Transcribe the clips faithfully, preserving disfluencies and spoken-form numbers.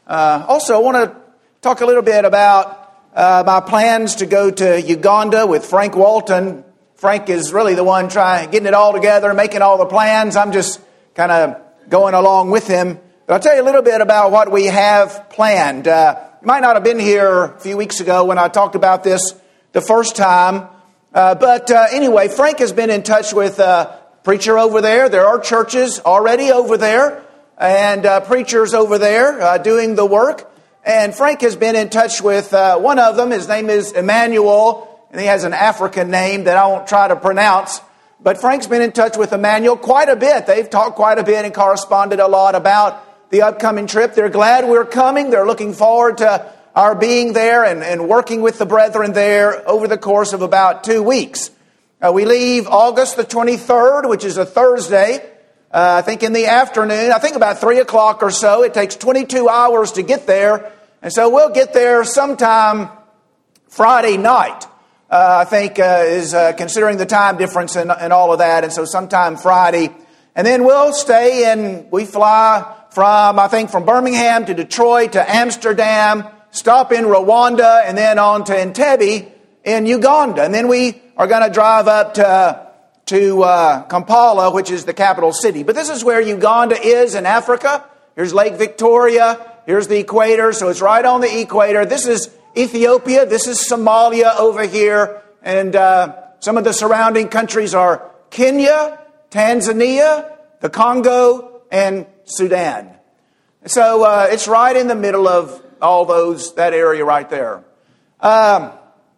Uh, also, I want to talk a little bit about uh, my plans to go to Uganda with Frank Walton. Frank is really the one trying, getting it all together, making all the plans. I'm just kind of going along with him. But I'll tell you a little bit about what we have planned. Uh, you might not have been here a few weeks ago when I talked about this the first time. Uh, but uh, anyway, Frank has been in touch with a preacher over there. There are churches already over there and uh, preachers over there uh, doing the work. And Frank has been in touch with uh, one of them. His name is Emmanuel, and he has an African name that I won't try to pronounce. But Frank's been in touch with Emmanuel quite a bit. They've talked quite a bit and corresponded a lot about the upcoming trip. They're glad we're coming. They're looking forward to our being there and, and working with the brethren there over the course of about two weeks. Uh, we leave August the twenty-third, which is a Thursday. Uh, I think in the afternoon, I think about three o'clock or so. It takes twenty-two hours to get there. And so we'll get there sometime Friday night, uh, I think, uh, is uh, considering the time difference and, and all of that. And so sometime Friday. And then we'll stay and we fly from, I think, from Birmingham to Detroit to Amsterdam, stop in Rwanda, and then on to Entebbe in Uganda. And then we are going to drive up to to uh, Kampala, which is the capital city. But this is where Uganda is in Africa. Here's Lake Victoria. Here's the equator. So it's right on the equator. This is Ethiopia. This is Somalia over here. And uh, some of the surrounding countries are Kenya, Tanzania, the Congo, and Sudan. So uh, it's right in the middle of all those, that area right there. Um,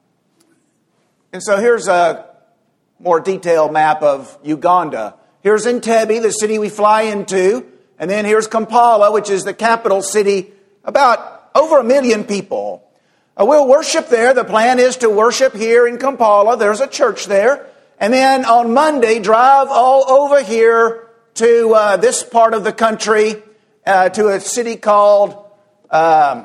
and so here's a more detailed map of Uganda. Here's Entebbe, the city we fly into. And then here's Kampala, which is the capital city, about over a million people. Uh, we'll worship there. The plan is to worship here in Kampala. There's a church there. And then on Monday, drive all over here to uh, this part of the country, uh, to a city called, um,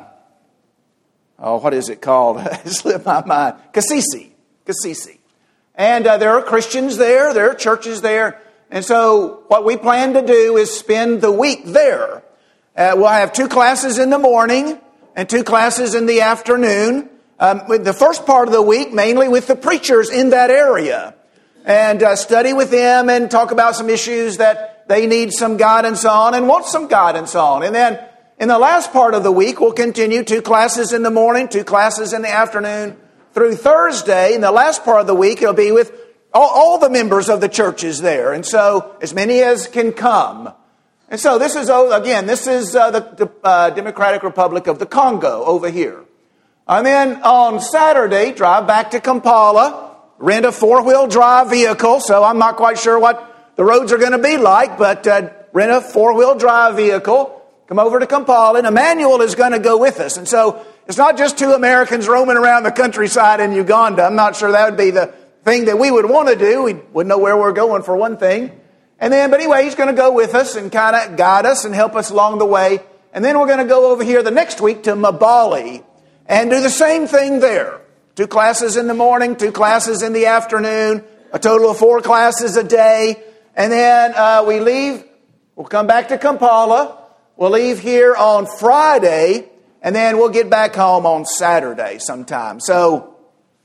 oh, what is it called? It slipped my mind. Kasese. Kasese. And uh, there are Christians there. There are churches there. And so what we plan to do is spend the week there. Uh, we'll have two classes in the morning and two classes in the afternoon. Um, with the first part of the week, mainly with the preachers in that area. And uh, study with them and talk about some issues that they need some guidance on and want some guidance on. And then in the last part of the week, we'll continue two classes in the morning, two classes in the afternoon, through Thursday. In the last part of the week, it'll be with all, all the members of the churches there. And so as many as can come. And so this is, again, this is uh, the, the uh, Democratic Republic of the Congo over here. And then on Saturday, drive back to Kampala, rent a four-wheel drive vehicle. So I'm not quite sure what the roads are going to be like, but uh, rent a four-wheel drive vehicle, come over to Kampala, and Emmanuel is going to go with us. And so it's not just two Americans roaming around the countryside in Uganda. I'm not sure that would be the thing that we would want to do. We wouldn't know where we're going for one thing. And then, but anyway, he's going to go with us and kind of guide us and help us along the way. And then we're going to go over here the next week to Mbale and do the same thing there. Two classes in the morning, two classes in the afternoon, a total of four classes a day. And then uh, we leave, we'll come back to Kampala. We'll leave here on Friday. And then we'll get back home on Saturday sometime. So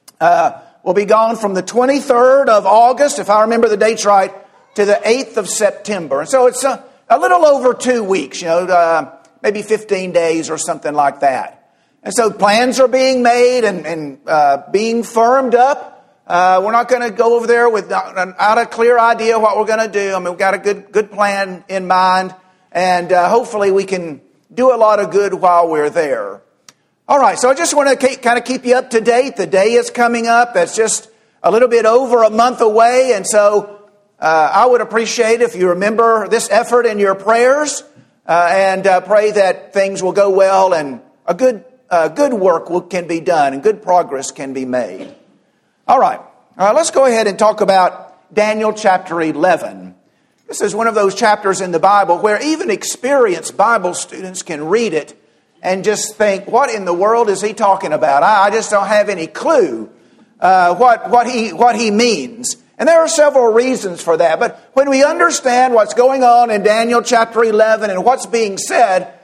uh, we'll be gone from the twenty-third of August, if I remember the dates right, to the eighth of September. And so it's a, a little over two weeks, you know, uh, maybe fifteen days or something like that. And so plans are being made and, and uh, being firmed up. Uh, we're not going to go over there without a clear idea what we're going to do. I mean, we've got a good good plan in mind. And uh, hopefully we can do a lot of good while we're there. All right, so I just want to keep, kind of keep you up to date. The day is coming up. That's just a little bit over a month away. And so uh, I would appreciate if you remember this effort in your prayers uh, and uh, pray that things will go well and a good uh, good work will, can be done and good progress can be made. All right, all right, let's go ahead and talk about Daniel chapter eleven. This is one of those chapters in the Bible where even experienced Bible students can read it and just think, what in the world is he talking about? I, I just don't have any clue uh, what, what, he, what he means. And there are several reasons for that. But when we understand what's going on in Daniel chapter eleven and what's being said,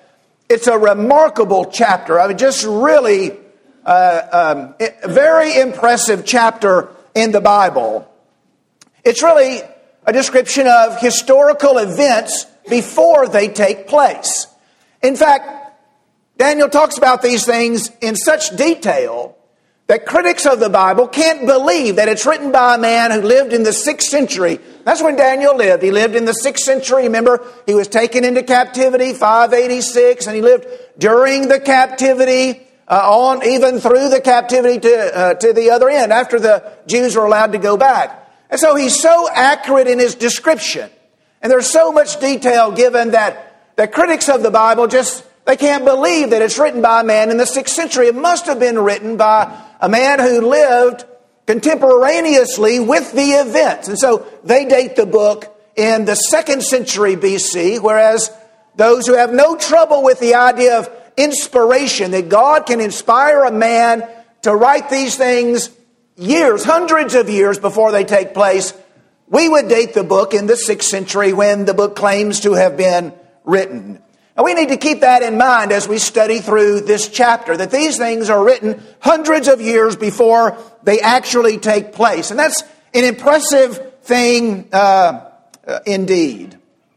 it's a remarkable chapter. I mean, just really uh, um, a very impressive chapter in the Bible. It's really a description of historical events before they take place. In fact, Daniel talks about these things in such detail that critics of the Bible can't believe that it's written by a man who lived in the sixth century. That's when Daniel lived. He lived in the sixth century. Remember, he was taken into captivity, five eighty-six, and he lived during the captivity, uh, on even through the captivity to, uh, to the other end, after the Jews were allowed to go back. And so he's so accurate in his description. And there's so much detail given that the critics of the Bible just, they can't believe that it's written by a man in the sixth century. It must have been written by a man who lived contemporaneously with the events. And so they date the book in the second century B C, whereas those who have no trouble with the idea of inspiration, that God can inspire a man to write these things years, hundreds of years before they take place, we would date the book in the sixth century when the book claims to have been written. And we need to keep that in mind as we study through this chapter, that these things are written hundreds of years before they actually take place. And that's an impressive thing uh, uh, indeed.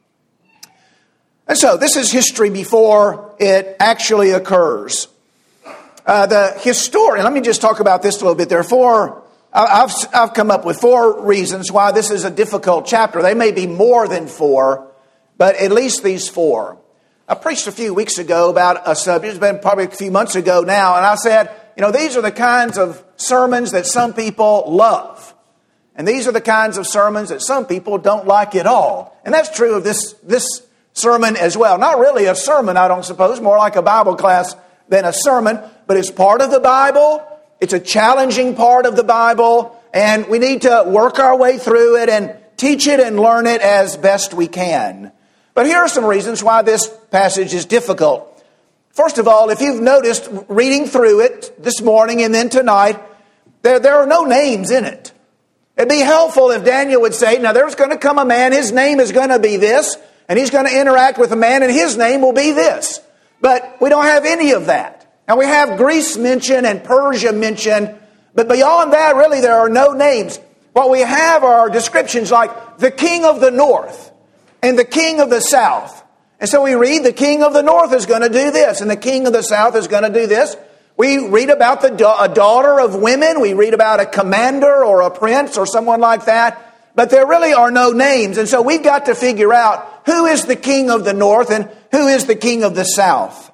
And so this is history before it actually occurs. Uh, the historian, let me just talk about this a little bit. There are four, I've, I've come up with four reasons why this is a difficult chapter. They may be more than four, but at least these four. I preached a few weeks ago about a subject, it's been probably a few months ago now, and I said, you know, these are the kinds of sermons that some people love. And these are the kinds of sermons that some people don't like at all. And that's true of this, this sermon as well. Not really a sermon, I don't suppose, more like a Bible class than a sermon, but it's part of the Bible. It's a challenging part of the Bible, and we need to work our way through it and teach it and learn it as best we can. But here are some reasons why this passage is difficult. First of all, if you've noticed reading through it this morning and then tonight, there, there are no names in it. It'd be helpful if Daniel would say, now there's going to come a man, his name is going to be this, and he's going to interact with a man and his name will be this. But we don't have any of that. And we have Greece mentioned and Persia mentioned, but beyond that, really, there are no names. What we have are descriptions like the king of the north and the king of the south. And so we read the king of the north is going to do this, and the king of the south is going to do this. We read about the da- a daughter of women. We read about a commander or a prince or someone like that. But there really are no names. And so we've got to figure out who is the king of the north and who is the king of the south.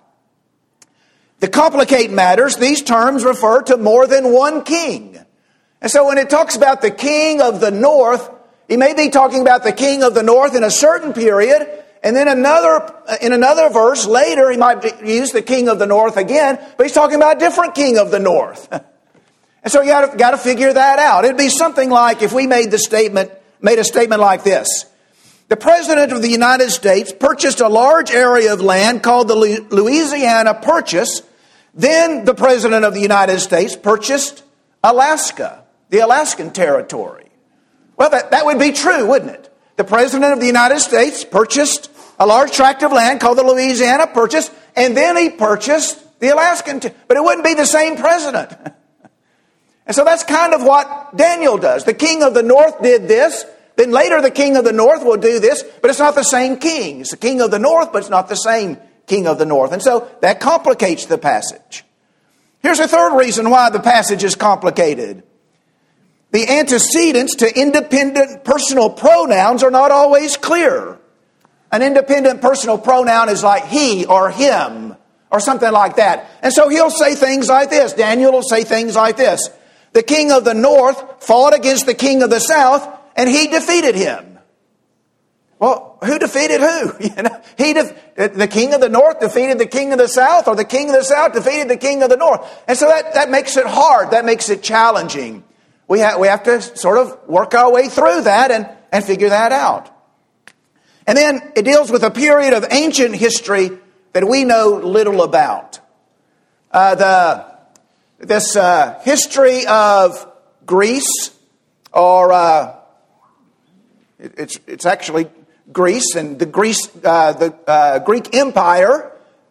To complicate matters, these terms refer to more than one king. And so when it talks about the king of the north, he may be talking about the king of the north in a certain period, and then another in another verse later he might use the king of the north again, but he's talking about a different king of the north. And so you got to, got to figure that out. It'd be something like if we made the statement, made a statement like this. The President of the United States purchased a large area of land called the Louisiana Purchase. Then the President of the United States purchased Alaska, the Alaskan territory. Well, that, that would be true, wouldn't it? The President of the United States purchased a large tract of land called the Louisiana Purchase, and then he purchased the Alaskan, ter- but it wouldn't be the same president. And so that's kind of what Daniel does. The king of the north did this, then later the king of the north will do this, but it's not the same king. It's the king of the north, but it's not the same king of the north. And so that complicates the passage. Here's a third reason why the passage is complicated. The antecedents to independent personal pronouns are not always clear. An independent personal pronoun is like he or him or something like that. And so he'll say things like this. Daniel will say things like this. The king of the north fought against the king of the south, and he defeated him. Well, who defeated who? You know, he def- the king of the north defeated the king of the south, or the king of the south defeated the king of the north. And so that, that makes it hard. That makes it challenging. We have, we have to sort of work our way through that and, and figure that out. And then it deals with a period of ancient history that we know little about. Uh, the this uh, history of Greece, or uh, it, it's it's actually Greece and the Greece uh, the uh, Greek Empire.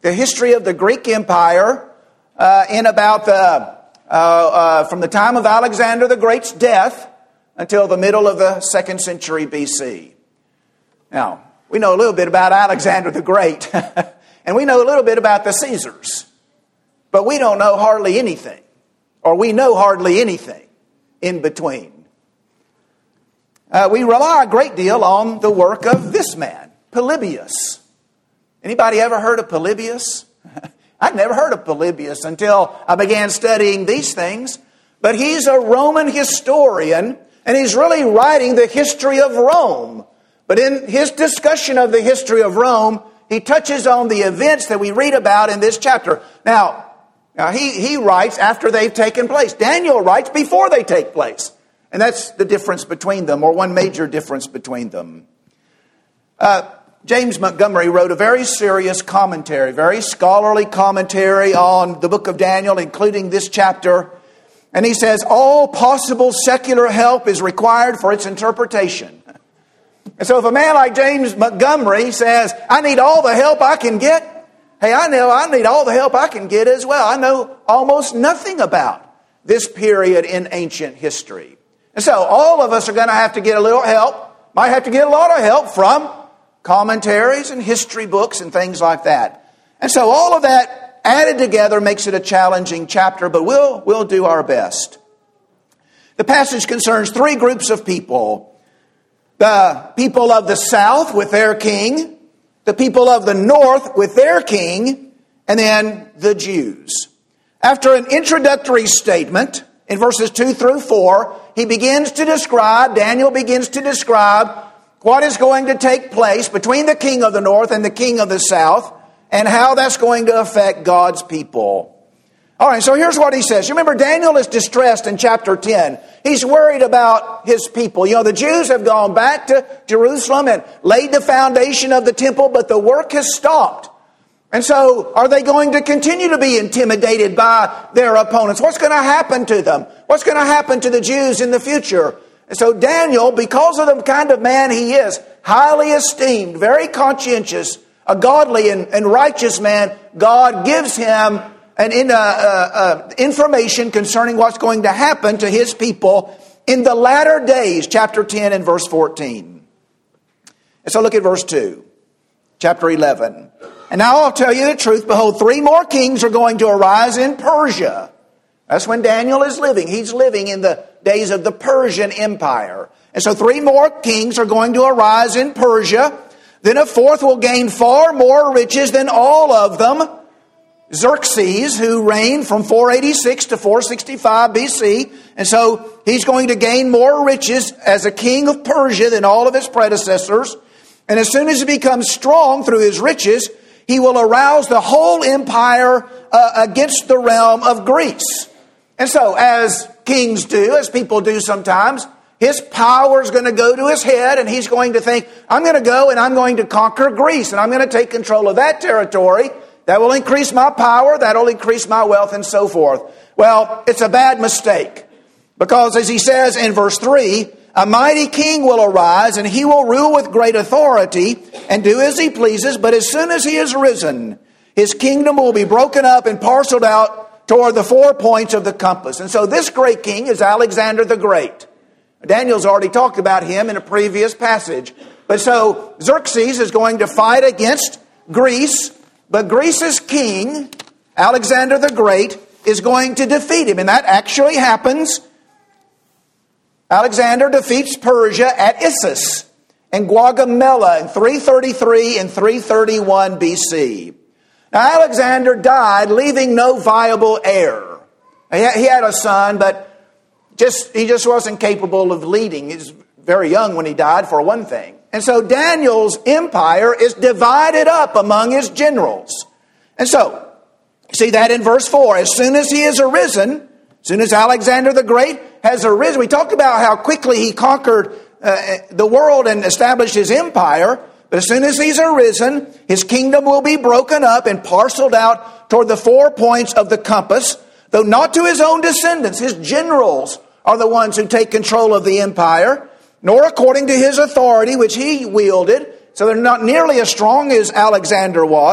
the history of the Greek Empire uh, in about the, uh, uh, from the time of Alexander the Great's death until the middle of the second century B C. Now, we know a little bit about Alexander the Great, and we know a little bit about the Caesars, but we don't know hardly anything, or we know hardly anything in between. Uh, we rely a great deal on the work of this man, Polybius. Anybody ever heard of Polybius? I'd never heard of Polybius until I began studying these things. But he's a Roman historian, and he's really writing the history of Rome. But in his discussion of the history of Rome, he touches on the events that we read about in this chapter. Now, now he, he writes after they've taken place. Daniel writes before they take place. And that's the difference between them, or one major difference between them. Uh, James Montgomery wrote a very serious commentary, very scholarly commentary on the book of Daniel, including this chapter. And he says, all possible secular help is required for its interpretation. And so if a man like James Montgomery says, I need all the help I can get, hey, I know I need all the help I can get as well. I know almost nothing about this period in ancient history. And so all of us are going to have to get a little help, might have to get a lot of help from commentaries and history books and things like that. And so all of that added together makes it a challenging chapter, but we'll, we'll do our best. The passage concerns three groups of people. The people of the south with their king, the people of the north with their king, and then the Jews. After an introductory statement in verses two through four, he begins to describe, Daniel begins to describe what is going to take place between the king of the north and the king of the south, and how that's going to affect God's people. All right, so here's what he says. You remember, Daniel is distressed in chapter ten. He's worried about his people. You know, the Jews have gone back to Jerusalem and laid the foundation of the temple, but the work has stopped. And so, are they going to continue to be intimidated by their opponents? What's going to happen to them? What's going to happen to the Jews in the future? And so Daniel, because of the kind of man he is, highly esteemed, very conscientious, a godly and, and righteous man, God gives him an in, uh, uh, uh, information concerning what's going to happen to his people in the latter days, chapter ten and verse fourteen. And so look at verse two, chapter eleven. And now I'll tell you the truth. Behold, three more kings are going to arise in Persia. That's when Daniel is living. He's living in the days of the Persian Empire. And so three more kings are going to arise in Persia. Then a fourth will gain far more riches than all of them. Xerxes, who reigned from four eighty-six to four sixty-five B C. And so he's going to gain more riches as a king of Persia than all of his predecessors. And as soon as he becomes strong through his riches, he will arouse the whole empire uh, against the realm of Greece. And so, as kings do, as people do sometimes, his power is going to go to his head, and he's going to think, I'm going to go and I'm going to conquer Greece, and I'm going to take control of that territory. That will increase my power, that will increase my wealth, and so forth. Well, it's a bad mistake, because as he says in verse three, a mighty king will arise, and he will rule with great authority and do as he pleases. But as soon as he is risen, his kingdom will be broken up and parceled out toward the four points of the compass. And so this great king is Alexander the Great. Daniel's already talked about him in a previous passage. But so Xerxes is going to fight against Greece, but Greece's king, Alexander the Great, is going to defeat him. And that actually happens. Alexander defeats Persia at Issus and Gaugamela in three thirty-three and three thirty-one B C. Now, Alexander died, leaving no viable heir. He had a son, but just he just wasn't capable of leading. He was very young when he died, for one thing. And so Daniel's empire is divided up among his generals. And so, see that in verse four. As soon as he is arisen, as soon as Alexander the Great has arisen, we talked about how quickly he conquered uh, the world and established his empire. But as soon as he's arisen, his kingdom will be broken up and parceled out toward the four points of the compass, though not to his own descendants. His generals are the ones who take control of the empire, nor according to his authority, which he wielded. So they're not nearly as strong as Alexander was.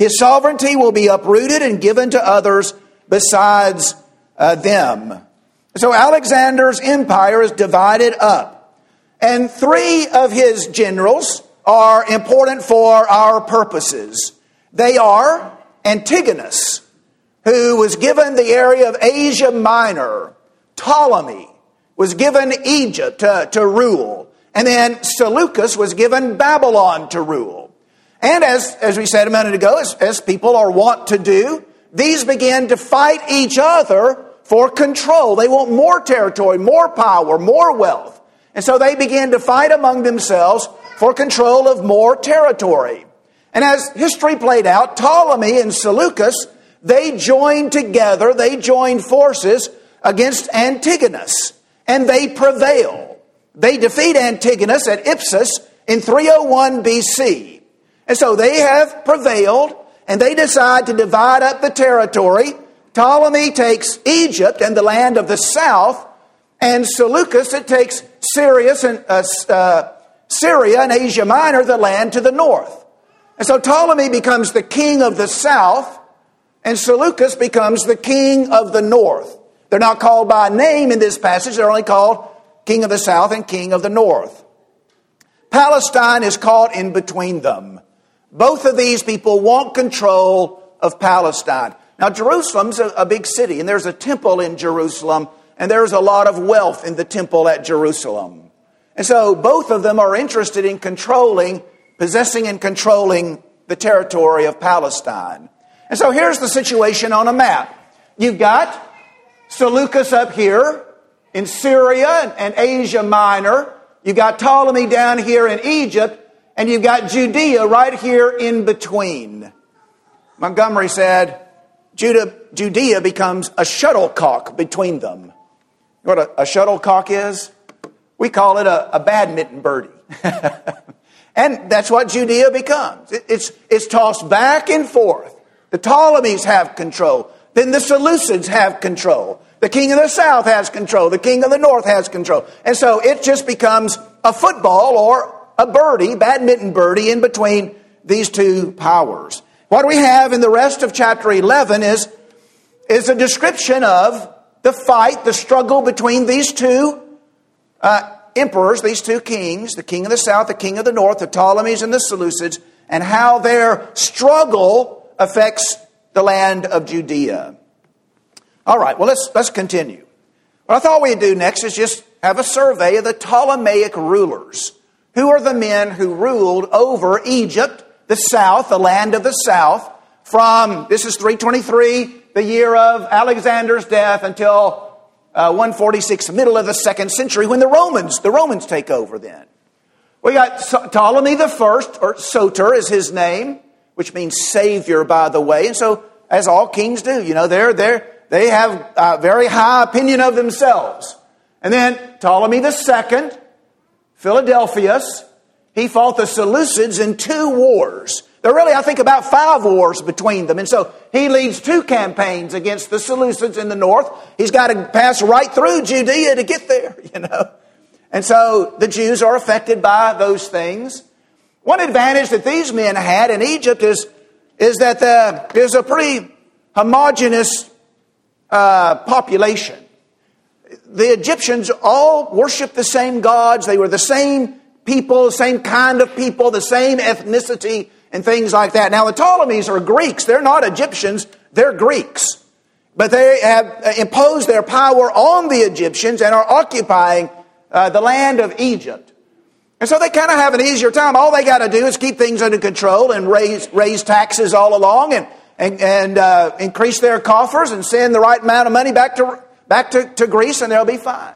His sovereignty will be uprooted and given to others besides uh, them. So Alexander's empire is divided up. And three of his generals are important for our purposes. They are Antigonus, who was given the area of Asia Minor. Ptolemy was given Egypt to, to rule. And then Seleucus was given Babylon to rule. And as, as we said a minute ago, as, as people are wont to do, these begin to fight each other for control. They want more territory, more power, more wealth. And so they begin to fight among themselves for control of more territory. And as history played out, Ptolemy and Seleucus, they joined together, they joined forces against Antigonus, and they prevail. They defeat Antigonus at Ipsus in three oh one B C. And so they have prevailed, and they decide to divide up the territory. Ptolemy takes Egypt and the land of the south, and Seleucus, it takes Syria and, uh, uh, Syria and Asia Minor, the land to the north. And so Ptolemy becomes the king of the south, and Seleucus becomes the king of the north. They're not called by name in this passage. They're only called king of the south and king of the north. Palestine is caught in between them. Both of these people want control of Palestine. Now, Jerusalem's a, a big city, and there's a temple in Jerusalem, and there's a lot of wealth in the temple at Jerusalem. And so both of them are interested in controlling, possessing and controlling the territory of Palestine. And so here's the situation on a map. You've got Seleucus up here in Syria and Asia Minor. You've got Ptolemy down here in Egypt, and you've got Judea right here in between. Montgomery said, Judah, Judea becomes a shuttlecock between them. You know what a, a shuttlecock is? We call it a, a badminton birdie. And that's what Judea becomes. It, it's, it's tossed back and forth. The Ptolemies have control. Then the Seleucids have control. The king of the south has control. The king of the north has control. And so it just becomes a football or a birdie, badminton birdie, in between these two powers. What we have in the rest of chapter eleven is, is a description of the fight, the struggle between these two uh, emperors, these two kings, the king of the south, the king of the north, the Ptolemies and the Seleucids, and how their struggle affects the land of Judea. All right, well, let's, let's continue. What I thought we'd do next is just have a survey of the Ptolemaic rulers. Who are the men who ruled over Egypt, the south, the land of the south, from, this is three twenty-three, the year of Alexander's death, until uh, one forty-six, middle of the second century, when the Romans, the Romans take over then. We got Ptolemy the First, or Soter is his name, which means savior, by the way. And so, as all kings do, you know, they're, they're, they have a very high opinion of themselves. And then Ptolemy the Second, Philadelphus, he fought the Seleucids in two wars. There are really, I think, about five wars between them. And so he leads two campaigns against the Seleucids in the north. He's got to pass right through Judea to get there, you know. And so the Jews are affected by those things. One advantage that these men had in Egypt is, is that the, there's a pretty homogeneous uh, population. The Egyptians all worshiped the same gods. They were the same people, the same kind of people, the same ethnicity and things like that. Now, the Ptolemies are Greeks. They're not Egyptians. They're Greeks. But they have imposed their power on the Egyptians and are occupying uh, the land of Egypt. And so they kind of have an easier time. All they got to do is keep things under control and raise raise taxes all along and and, and uh, increase their coffers and send the right amount of money back to back to, to Greece, and they'll be fine.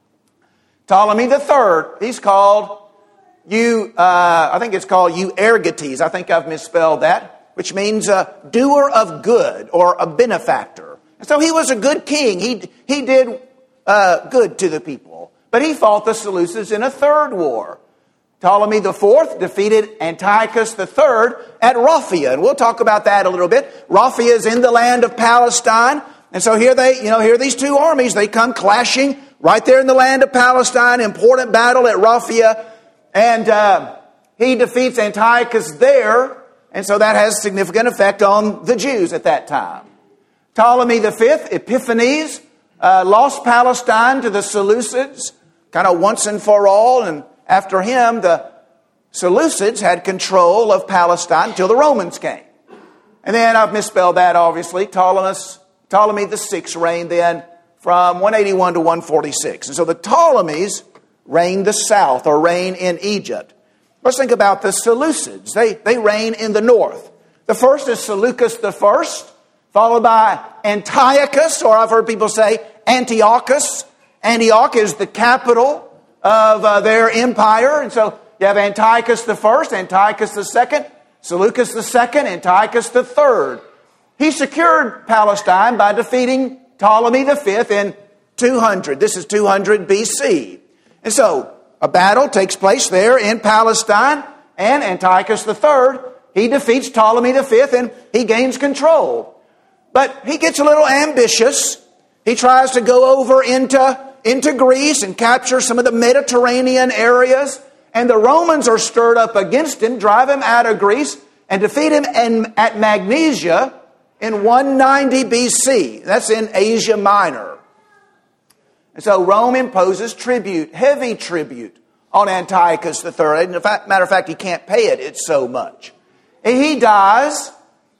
Ptolemy the Third, he's called you. Uh, I think it's called Euergetes. I think I've misspelled that, which means a doer of good or a benefactor. And so he was a good king. He he did uh, good to the people, but he fought the Seleucids in a third war. Ptolemy the Fourth defeated Antiochus the Third at Raphia, and we'll talk about that a little bit. Raphia is in the land of Palestine, and so here they, you know, here are these two armies. They come clashing right there in the land of Palestine. Important battle at Raphia, and uh, he defeats Antiochus there. And so that has significant effect on the Jews at that time. Ptolemy the Fifth, Epiphanes, uh, lost Palestine to the Seleucids, kind of once and for all. And after him, the Seleucids had control of Palestine until the Romans came. And then I've misspelled that, obviously. Ptolemy, Ptolemy the Sixth reigned then from one eighty-one to one forty-six. And so the Ptolemies reigned the south, or reign in Egypt. Let's think about the Seleucids. They, they reign in the north. The first is Seleucus the First, followed by Antiochus, or I've heard people say Antiochus. Antioch is the capital of uh, their empire. And so you have Antiochus the First, Antiochus the Second, Seleucus the Second, Antiochus the Third. He secured Palestine by defeating Ptolemy the Fifth in two hundred. This is two hundred B C. And so a battle takes place there in Palestine, and Antiochus the Third, he defeats Ptolemy the Fifth, and he gains control. But he gets a little ambitious. He tries to go over into, into Greece and capture some of the Mediterranean areas. And the Romans are stirred up against him, drive him out of Greece, and defeat him in, at Magnesia in one ninety B C. That's in Asia Minor. And so Rome imposes tribute, heavy tribute, on Antiochus the Third. And fact, matter of fact, he can't pay it, it's so much. And he dies.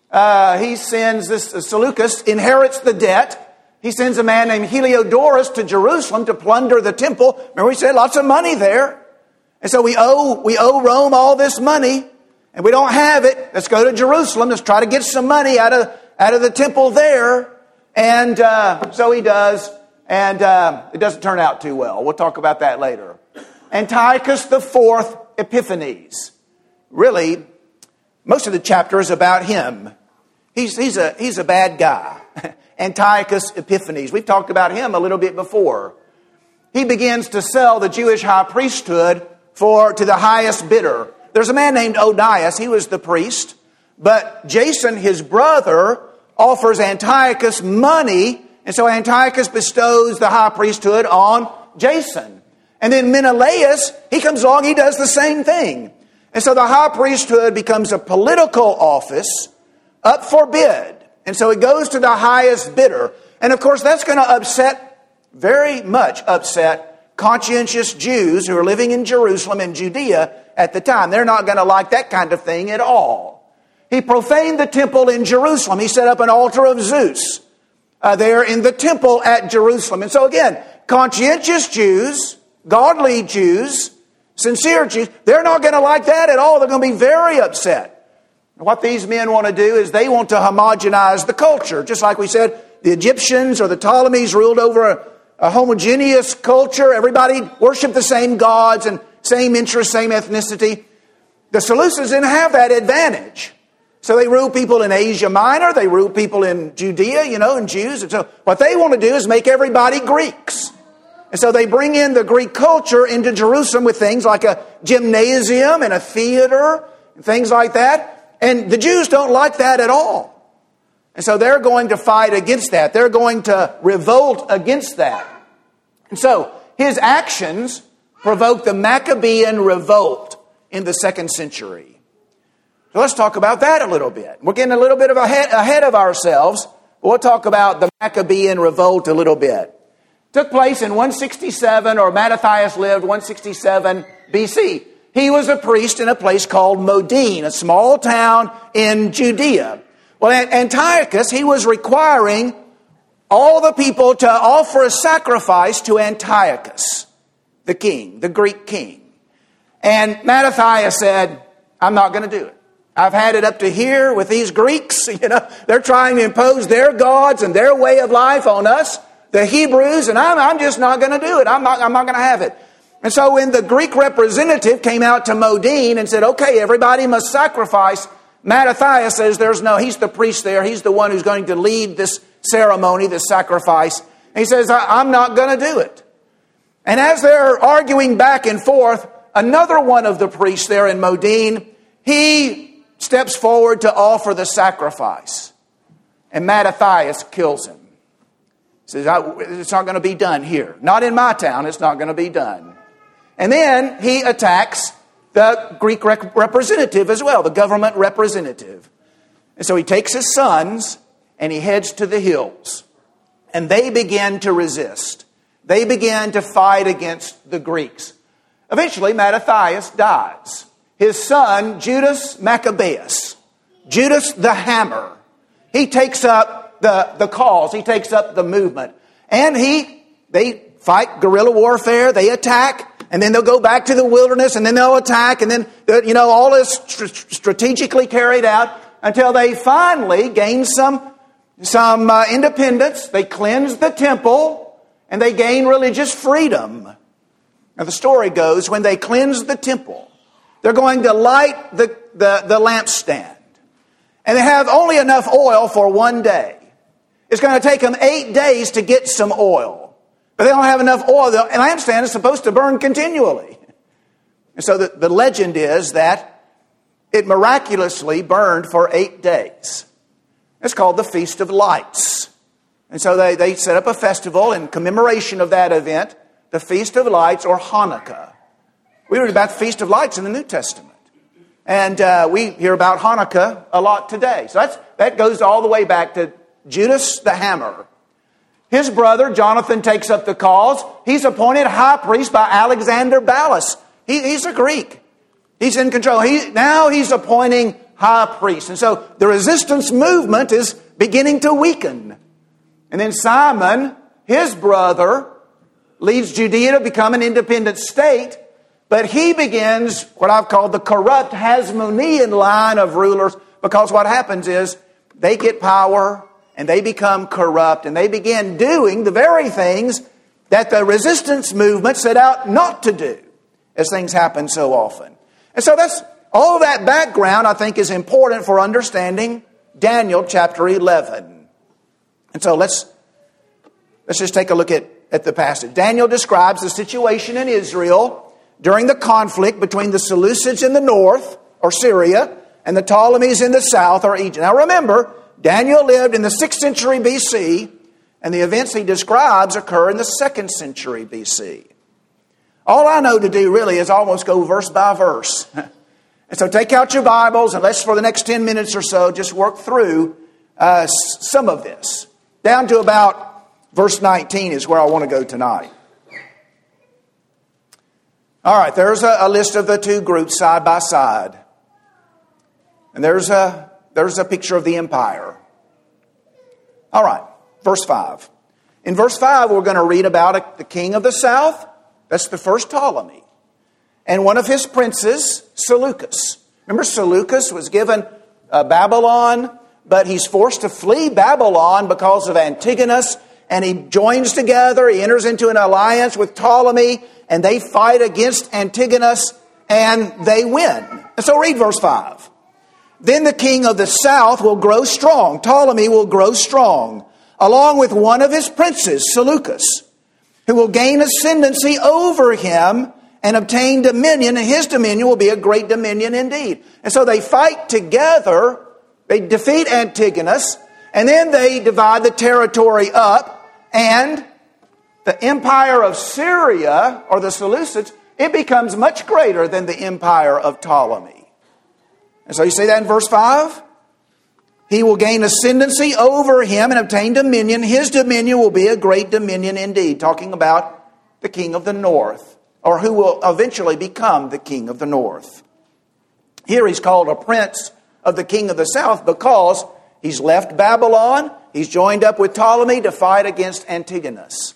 Uh, he sends, this uh, Seleucus inherits the debt. He sends a man named Heliodorus to Jerusalem to plunder the temple. Remember we said lots of money there. And so we owe, we owe Rome all this money, and we don't have it. Let's go to Jerusalem. Let's try to get some money out of, out of the temple there. And uh, so he does. And uh, it doesn't turn out too well. We'll talk about that later. Antiochus the Fourth, Epiphanes. Really, most of the chapter is about him. He's, he's, a, he's a bad guy. Antiochus Epiphanes. We've talked about him a little bit before. He begins to sell the Jewish high priesthood for to the highest bidder. There's a man named Onias. He was the priest. But Jason, his brother, offers Antiochus money. And so Antiochus bestows the high priesthood on Jason. And then Menelaus, he comes along, he does the same thing. And so the high priesthood becomes a political office up for bid. And so it goes to the highest bidder. And of course that's going to upset, very much upset, conscientious Jews who are living in Jerusalem and Judea at the time. They're not going to like that kind of thing at all. He profaned the temple in Jerusalem. He set up an altar of Zeus. Uh, there in the temple at Jerusalem. And so again, conscientious Jews, godly Jews, sincere Jews, they're not going to like that at all. They're going to be very upset. And what these men want to do is they want to homogenize the culture. Just like we said, the Egyptians or the Ptolemies ruled over a, a homogeneous culture. Everybody worshiped the same gods and same interests, same ethnicity. The Seleucids didn't have that advantage. So they rule people in Asia Minor, they rule people in Judea, you know, and Jews. And so what they want to do is make everybody Greeks. And so they bring in the Greek culture into Jerusalem with things like a gymnasium and a theater and things like that. And the Jews don't like that at all. And so they're going to fight against that. They're going to revolt against that. And so his actions provoked the Maccabean revolt in the second century. So let's talk about that a little bit. We're getting a little bit of ahead, ahead of ourselves. But we'll talk about the Maccabean revolt a little bit. It took place in one sixty-seven, or Mattathias lived one sixty-seven B C. He was a priest in a place called Modin, a small town in Judea. Well, Antiochus, he was requiring all the people to offer a sacrifice to Antiochus, the king, the Greek king. And Mattathias said, I'm not going to do it. I've had it up to here with these Greeks. You know, they're trying to impose their gods and their way of life on us, the Hebrews, and I'm, I'm just not going to do it. I'm not, I'm not going to have it. And so when the Greek representative came out to Modin and said, okay, everybody must sacrifice, Mattathias says there's no, he's the priest there. He's the one who's going to lead this ceremony, this sacrifice. And he says, I'm not going to do it. And as they're arguing back and forth, another one of the priests there in Modin, he steps forward to offer the sacrifice. And Mattathias kills him. He says, it's not going to be done here. Not in my town, it's not going to be done. And then he attacks the Greek rep- representative as well, the government representative. And so he takes his sons and he heads to the hills. And they begin to resist. They begin to fight against the Greeks. Eventually, Mattathias dies. His son, Judas Maccabeus, Judas the Hammer, he takes up the, the cause. He takes up the movement. And he, they fight guerrilla warfare. They attack. And then they'll go back to the wilderness. And then they'll attack. And then, you know, all is st- strategically carried out until they finally gain some, some uh, independence. They cleanse the temple. And they gain religious freedom. Now the story goes, when they cleanse the temple, they're going to light the, the, the lampstand. And they have only enough oil for one day. It's going to take them eight days to get some oil. But they don't have enough oil. The lampstand is supposed to burn continually. And so the, the legend is that it miraculously burned for eight days. It's called the Feast of Lights. And so they, they set up a festival in commemoration of that event, the Feast of Lights, or Hanukkah. We read about the Feast of Lights in the New Testament. And uh, we hear about Hanukkah a lot today. So that's, that goes all the way back to Judas the Hammer. His brother, Jonathan, takes up the cause. He's appointed high priest by Alexander Ballas. He, he's a Greek. He's in control. He, now he's appointing high priest. And so the resistance movement is beginning to weaken. And then Simon, his brother, leads Judea to become an independent state. But he begins what I've called the corrupt Hasmonean line of rulers, because what happens is they get power and they become corrupt and they begin doing the very things that the resistance movement set out not to do, as things happen so often. And so that's all that background, I think, is important for understanding Daniel chapter eleven. And so let's let's just take a look at, at the passage. Daniel describes the situation in Israel during the conflict between the Seleucids in the north, or Syria, and the Ptolemies in the south, or Egypt. Now remember, Daniel lived in the sixth century B C, and the events he describes occur in the second century B C. All I know to do really is almost go verse by verse. And so take out your Bibles, and let's, for the next ten minutes or so, just work through uh, some of this. Down to about verse nineteen is where I want to go tonight. All right, there's a, a list of the two groups side by side. And there's a, there's a picture of the empire. All right, verse five. In verse five, we're going to read about a, the king of the south. That's the first Ptolemy. And one of his princes, Seleucus. Remember, Seleucus was given uh, Babylon, but he's forced to flee Babylon because of Antigonus. And he joins together, he enters into an alliance with Ptolemy, and they fight against Antigonus, and they win. And so read verse five. Then the king of the south will grow strong. Ptolemy will grow strong, along with one of his princes, Seleucus, who will gain ascendancy over him and obtain dominion, and his dominion will be a great dominion indeed. And so they fight together, they defeat Antigonus, and then they divide the territory up, and the empire of Syria, or the Seleucids, it becomes much greater than the empire of Ptolemy. And so you see that in verse five? He will gain ascendancy over him and obtain dominion. His dominion will be a great dominion indeed. Talking about the king of the north, or who will eventually become the king of the north. Here he's called a prince of the king of the south because he's left Babylon. He's joined up with Ptolemy to fight against Antigonus.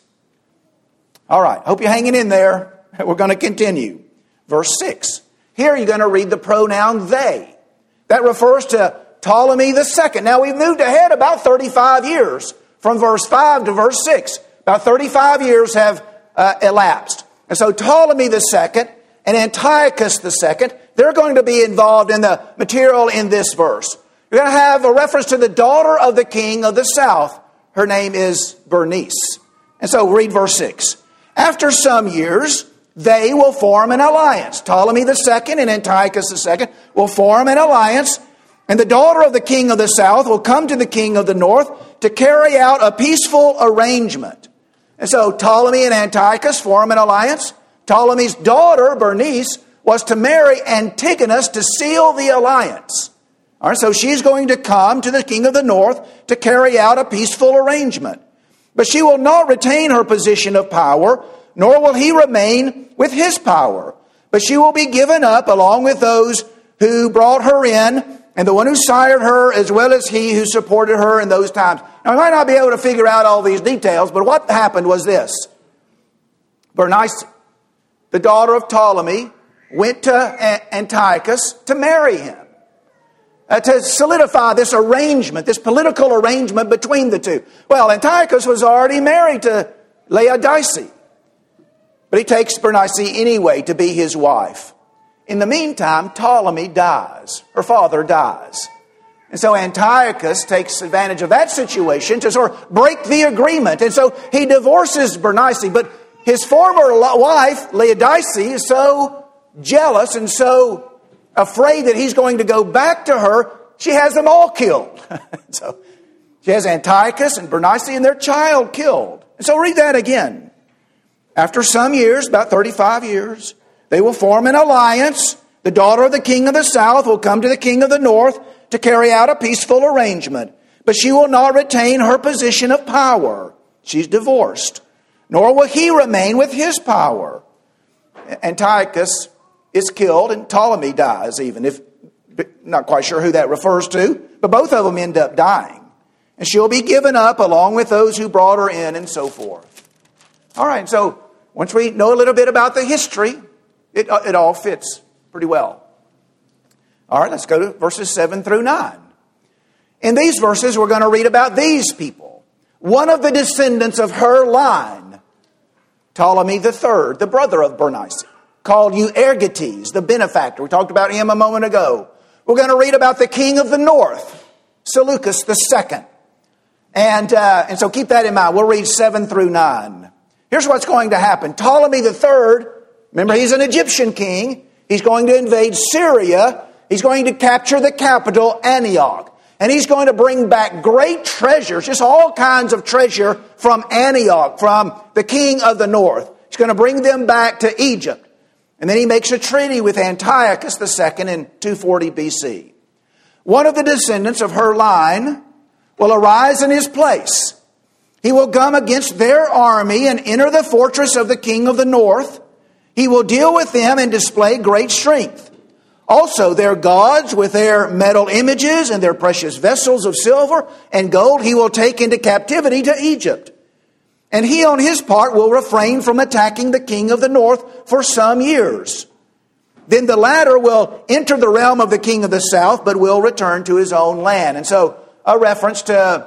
All right, hope you're hanging in there. We're going to continue. Verse six. Here you're going to read the pronoun they. That refers to Ptolemy the second. Now we've moved ahead about thirty-five years from verse five to verse six. About thirty-five years have uh, elapsed. And so Ptolemy the second and Antiochus the second, they're going to be involved in the material in this verse. You're going to have a reference to the daughter of the king of the south. Her name is Bernice. And so read verse six. After some years, they will form an alliance. Ptolemy the second and Antiochus the second will form an alliance. And the daughter of the king of the south will come to the king of the north to carry out a peaceful arrangement. And so Ptolemy and Antiochus form an alliance. Ptolemy's daughter, Bernice, was to marry Antigonus to seal the alliance. All right, so she's going to come to the king of the north to carry out a peaceful arrangement. But she will not retain her position of power, nor will he remain with his power. But she will be given up along with those who brought her in, and the one who sired her, as well as he who supported her in those times. Now, I might not be able to figure out all these details, but what happened was this. Bernice, the daughter of Ptolemy, went to Antiochus to marry him, uh, to solidify this arrangement, this political arrangement between the two. Well, Antiochus was already married to Laodice, but he takes Bernice anyway to be his wife. In the meantime, Ptolemy dies. Her father dies. And so Antiochus takes advantage of that situation to sort of break the agreement. And so he divorces Bernice, but his former wife, Laodice, is so jealous and so afraid that he's going to go back to her, she has them all killed. So she has Antiochus and Bernice and their child killed. And so read that again. After some years, about thirty-five years, they will form an alliance. The daughter of the king of the south will come to the king of the north to carry out a peaceful arrangement. But she will not retain her position of power. She's divorced. Nor will he remain with his power. Antiochus is killed and Ptolemy dies even. If not quite sure who that refers to, but both of them end up dying. And she'll be given up along with those who brought her in and so forth. All right, so once we know a little bit about the history, It, it all fits pretty well. All right, let's go to verses seven through nine. In these verses, we're going to read about these people. One of the descendants of her line, Ptolemy the third, the brother of Bernice, called Euergetes, the benefactor. We talked about him a moment ago. We're going to read about the king of the north, Seleucus the second. And, uh, and so keep that in mind. We'll read seven through nine. Here's what's going to happen. Ptolemy the third, remember, he's an Egyptian king. He's going to invade Syria. He's going to capture the capital, Antioch. And he's going to bring back great treasures, just all kinds of treasure from Antioch, from the king of the north. He's going to bring them back to Egypt. And then he makes a treaty with Antiochus the second in two forty B C. One of the descendants of her line will arise in his place. He will come against their army and enter the fortress of the king of the north. He will deal with them and display great strength. Also, their gods with their metal images and their precious vessels of silver and gold he will take into captivity to Egypt. And he on his part will refrain from attacking the king of the north for some years. Then the latter will enter the realm of the king of the south, but will return to his own land. And so a reference to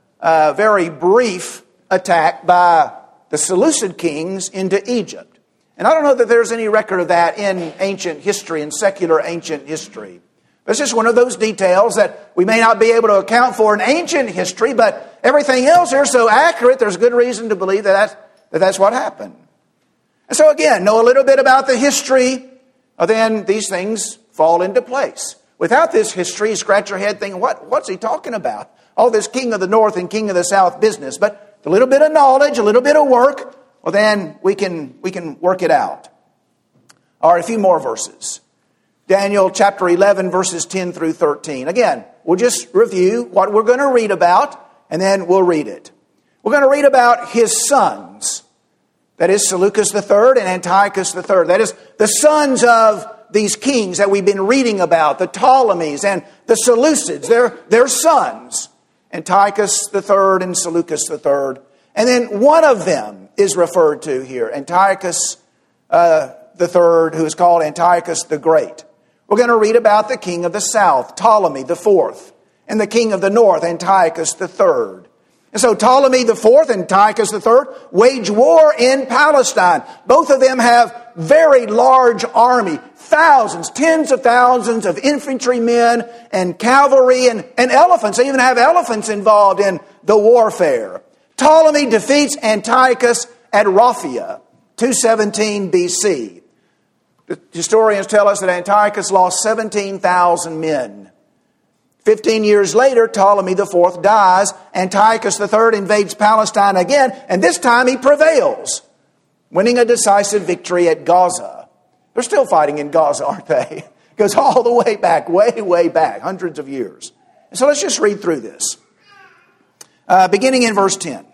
a very brief attack by the Seleucid kings into Egypt. And I don't know that there's any record of that in ancient history, in secular ancient history. It's just one of those details that we may not be able to account for in ancient history, but everything else here is so accurate, there's good reason to believe that that's, that that's what happened. And so again, know a little bit about the history, then these things fall into place. Without this history, you scratch your head thinking, what, what's he talking about? All this king of the north and king of the south business. But a little bit of knowledge, a little bit of work, well, then we can we can work it out. All right, a few more verses. Daniel chapter eleven, verses ten through thirteen. Again, we'll just review what we're going to read about, and then we'll read it. We're going to read about his sons. That is Seleucus the third and Antiochus the third. That is the sons of these kings that we've been reading about, the Ptolemies and the Seleucids. They're, they're sons. Antiochus the third and Seleucus the third. And then one of them is referred to here, Antiochus uh, the third, who is called Antiochus the Great. We're going to read about the king of the south, Ptolemy the fourth, and the king of the north, Antiochus the third. And so Ptolemy the fourth and Antiochus the third wage war in Palestine. Both of them have very large army, thousands, tens of thousands of infantrymen and cavalry and, and elephants. They even have elephants involved in the warfare. Ptolemy defeats Antiochus at Raphia, two seventeen B C. The historians tell us that Antiochus lost seventeen thousand men. Fifteen years later, Ptolemy the fourth dies. Antiochus the third invades Palestine again, and this time he prevails, winning a decisive victory at Gaza. They're still fighting in Gaza, aren't they? It goes all the way back, way, way back, hundreds of years. And so let's just read through this. Uh, beginning in verse ten.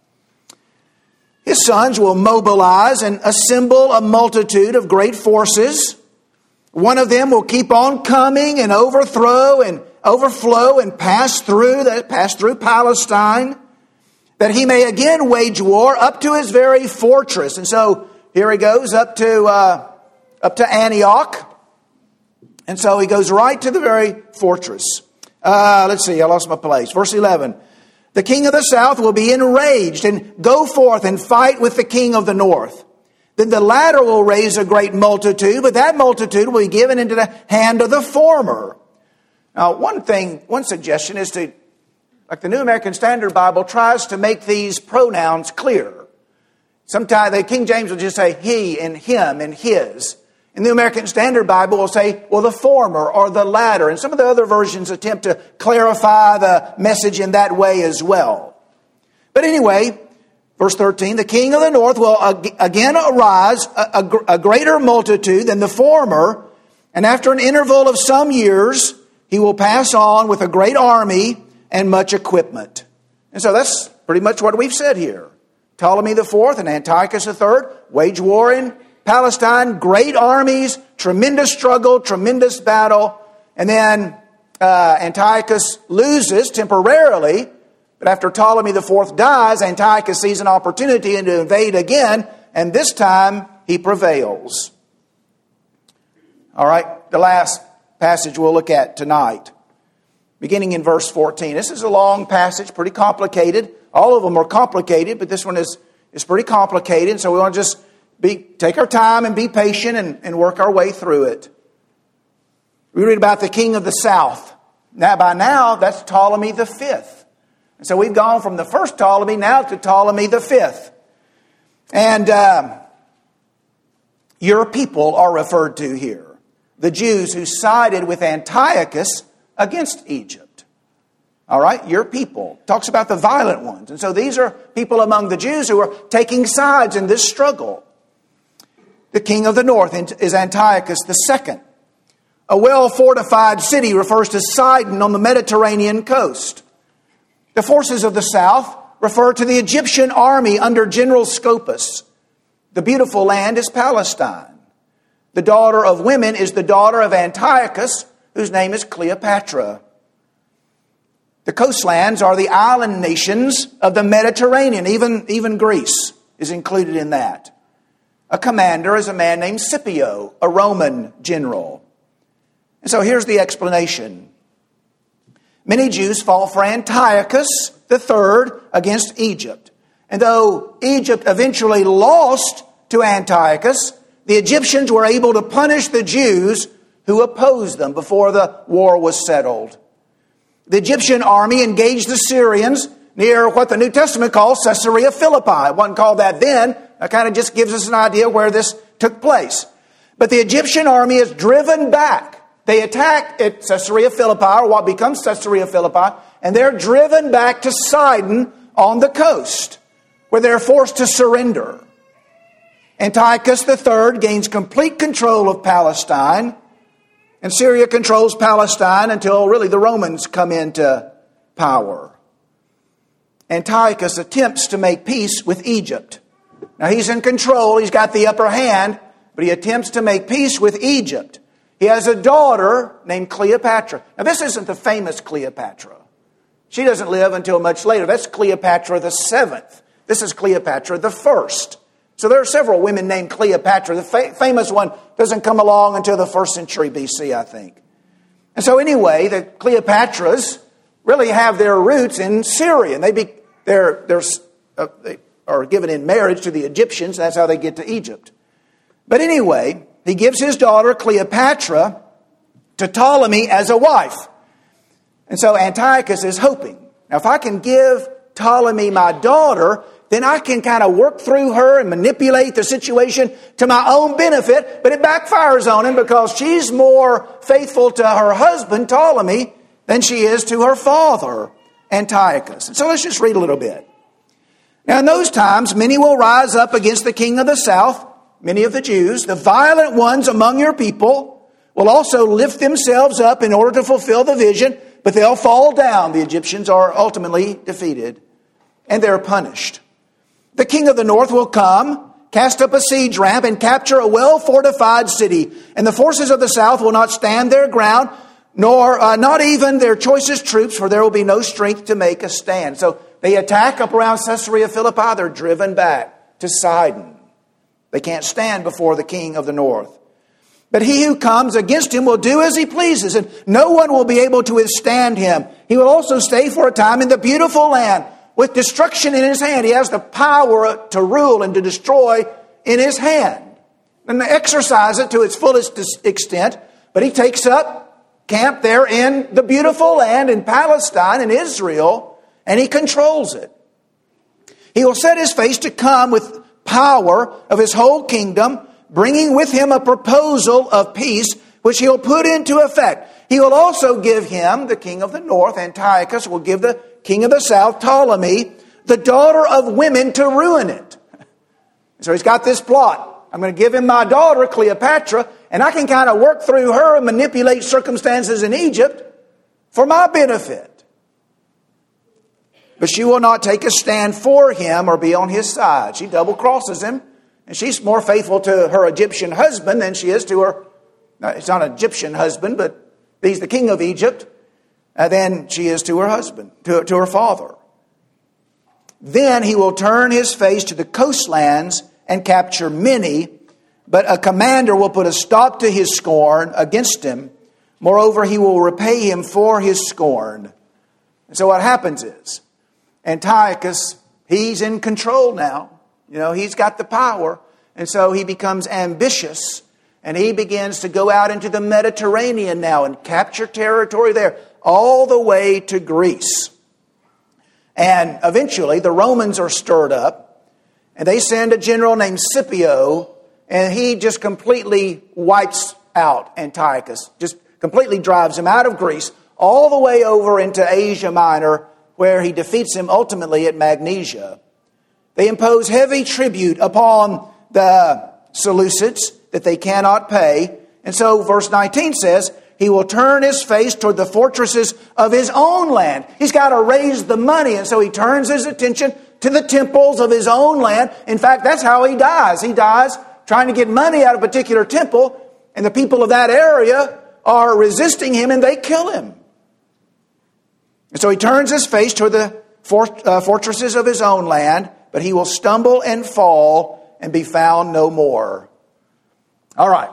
His sons will mobilize and assemble a multitude of great forces. One of them will keep on coming and overthrow and overflow and pass through, that pass through Palestine, that he may again wage war up to his very fortress. And so here he goes up to uh, up to Antioch. And so he goes right to the very fortress. Uh, let's see, I lost my place. Verse eleven. The king of the south will be enraged and go forth and fight with the king of the north. Then the latter will raise a great multitude, but that multitude will be given into the hand of the former. Now, one thing, one suggestion is to, like the New American Standard Bible tries to make these pronouns clear. Sometimes the King James will just say he and him and his. And the American Standard Bible will say, well, the former or the latter. And some of the other versions attempt to clarify the message in that way as well. But anyway, verse thirteen, the king of the north will again arise, a, a, a greater multitude than the former. And after an interval of some years, he will pass on with a great army and much equipment. And so that's pretty much what we've said here. Ptolemy the fourth and Antiochus the third wage war in Palestine, great armies, tremendous struggle, tremendous battle. And then uh, Antiochus loses temporarily. But after Ptolemy the fourth dies, Antiochus sees an opportunity to invade again. And this time he prevails. All right, the last passage we'll look at tonight. Beginning in verse fourteen. This is a long passage, pretty complicated. All of them are complicated, but this one is, is pretty complicated. So we want to just Be, take our time and be patient and, and work our way through it. We read about the king of the south. Now, by now, that's Ptolemy the fifth. And so we've gone from the first Ptolemy now to Ptolemy the fifth. And um, your people are referred to here. The Jews who sided with Antiochus against Egypt. All right, your people. Talks about the violent ones. And so these are people among the Jews who are taking sides in this struggle. The king of the north is Antiochus the second. A well-fortified city refers to Sidon on the Mediterranean coast. The forces of the south refer to the Egyptian army under General Scopas. The beautiful land is Palestine. The daughter of women is the daughter of Antiochus, whose name is Cleopatra. The coastlands are the island nations of the Mediterranean. Even, even Greece is included in that. A commander is a man named Scipio, a Roman general. And so here's the explanation. Many Jews fought for Antiochus the third against Egypt. And though Egypt eventually lost to Antiochus, the Egyptians were able to punish the Jews who opposed them before the war was settled. The Egyptian army engaged the Syrians near what the New Testament calls Caesarea Philippi. It wasn't called that then. That kind of just gives us an idea where this took place. But the Egyptian army is driven back. They attack at Caesarea Philippi, or what becomes Caesarea Philippi, and they're driven back to Sidon on the coast, where they're forced to surrender. Antiochus the third gains complete control of Palestine, and Syria controls Palestine until really the Romans come into power. Antiochus attempts to make peace with Egypt. Now he's in control, he's got the upper hand, but he attempts to make peace with Egypt. He has a daughter named Cleopatra. Now this isn't the famous Cleopatra. She doesn't live until much later. That's Cleopatra the seventh. This is Cleopatra the first. So there are several women named Cleopatra. The fa- famous one doesn't come along until the first century B C, I think. And so anyway, the Cleopatras really have their roots in Syria. And they, be, they're, they're, uh, they are given in marriage to the Egyptians. That's how they get to Egypt. But anyway, he gives his daughter Cleopatra to Ptolemy as a wife. And so Antiochus is hoping, now if I can give Ptolemy my daughter, then I can kind of work through her and manipulate the situation to my own benefit. But it backfires on him because she's more faithful to her husband, Ptolemy, than she is to her father, Antiochus. And so let's just read a little bit. Now in those times, many will rise up against the king of the south, many of the Jews, the violent ones among your people will also lift themselves up in order to fulfill the vision, but they'll fall down. The Egyptians are ultimately defeated, and they're punished. The king of the north will come, cast up a siege ramp, and capture a well-fortified city. And the forces of the south will not stand their ground, nor uh, not even their choicest troops, for there will be no strength to make a stand. So they attack up around Caesarea Philippi. They're driven back to Sidon. They can't stand before the king of the north. But he who comes against him will do as he pleases, and no one will be able to withstand him. He will also stay for a time in the beautiful land with destruction in his hand. He has the power to rule and to destroy in his hand, and to exercise it to its fullest extent. But he takes up camp there in the beautiful land in Palestine, in Israel, and he controls it. He will set his face to come with power of his whole kingdom, bringing with him a proposal of peace, which he'll put into effect. He will also give him, the king of the north, Antiochus, will give the king of the south, Ptolemy, the daughter of women to ruin it. So he's got this plot. I'm going to give him my daughter, Cleopatra, and I can kind of work through her and manipulate circumstances in Egypt for my benefit. But she will not take a stand for him or be on his side. She double crosses him, and she's more faithful to her Egyptian husband than she is to her, no, it's not an Egyptian husband, but he's the king of Egypt, uh, than she is to her husband, to, to her father. Then he will turn his face to the coastlands and capture many, but a commander will put a stop to his scorn against him. Moreover, he will repay him for his scorn. And so what happens is, Antiochus, he's in control now. You know, he's got the power. And so he becomes ambitious, and he begins to go out into the Mediterranean now and capture territory there, all the way to Greece. And eventually the Romans are stirred up, and they send a general named Scipio, and he just completely wipes out Antiochus, just completely drives him out of Greece, all the way over into Asia Minor, where he defeats him ultimately at Magnesia. They impose heavy tribute upon the Seleucids that they cannot pay. And so verse nineteen says, he will turn his face toward the fortresses of his own land. He's got to raise the money, and so he turns his attention to the temples of his own land. In fact, that's how he dies. He dies trying to get money out of a particular temple, and the people of that area are resisting him, and they kill him. And so he turns his face toward the fort, uh, fortresses of his own land, but he will stumble and fall and be found no more. All right.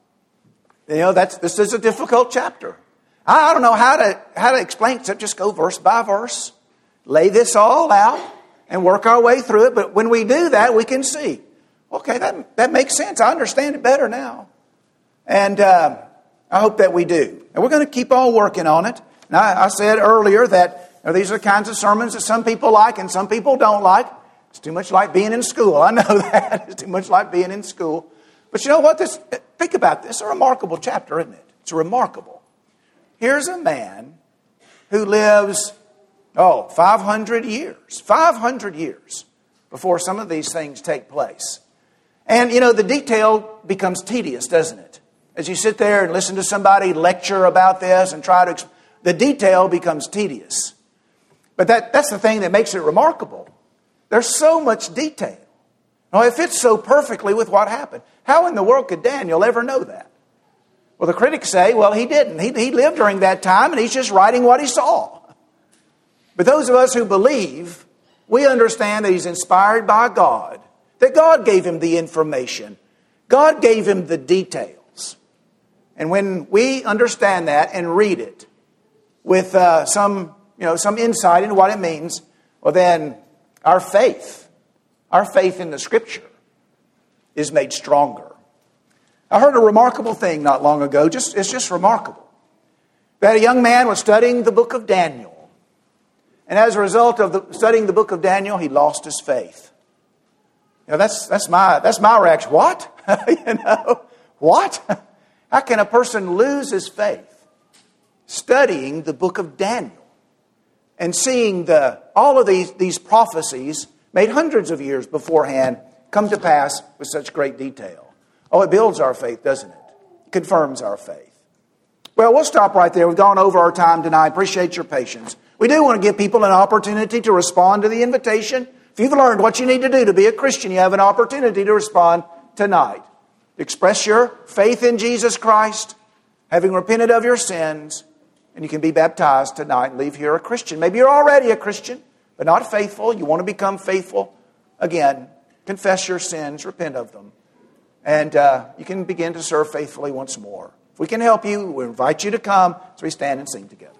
You know, that's this is a difficult chapter. I don't know how to how to explain it, except just go verse by verse, lay this all out, and work our way through it. But when we do that, we can see, okay, that that makes sense. I understand it better now, and uh, I hope that we do. And we're going to keep on working on it. Now, I said earlier that you know, these are the kinds of sermons that some people like and some people don't like. It's too much like being in school. I know that. It's too much like being in school. But you know what? This think about this. It's a remarkable chapter, isn't it? It's remarkable. Here's a man who lives, oh, five hundred years. five hundred years before some of these things take place. And, you know, the detail becomes tedious, doesn't it? As you sit there and listen to somebody lecture about this and try to... the detail becomes tedious. But that, that's the thing that makes it remarkable. There's so much detail. Now, it fits so perfectly with what happened. How in the world could Daniel ever know that? Well, the critics say, well, he didn't. He, he lived during that time, and he's just writing what he saw. But those of us who believe, we understand that he's inspired by God, that God gave him the information. God gave him the details. And when we understand that and read it with uh, some, you know, some insight into what it means, well, then our faith, our faith in the Scripture is made stronger. I heard a remarkable thing not long ago. Just it's just remarkable. That a young man was studying the book of Daniel. And as a result of the, studying the book of Daniel, he lost his faith. You know, that's that's my that's my reaction. What? you know, what? How can a person lose his faith studying the book of Daniel and seeing the all of these, these prophecies made hundreds of years beforehand come to pass with such great detail? Oh, it builds our faith, doesn't it? It confirms our faith. Well, we'll stop right there. We've gone over our time tonight. Appreciate your patience. We do want to give people an opportunity to respond to the invitation. If you've learned what you need to do to be a Christian, you have an opportunity to respond tonight. Express your faith in Jesus Christ, having repented of your sins, and you can be baptized tonight and leave here a Christian. Maybe you're already a Christian, but not faithful. You want to become faithful. Again, confess your sins, repent of them, and uh, you can begin to serve faithfully once more. If we can help you, we invite you to come as we stand and sing together.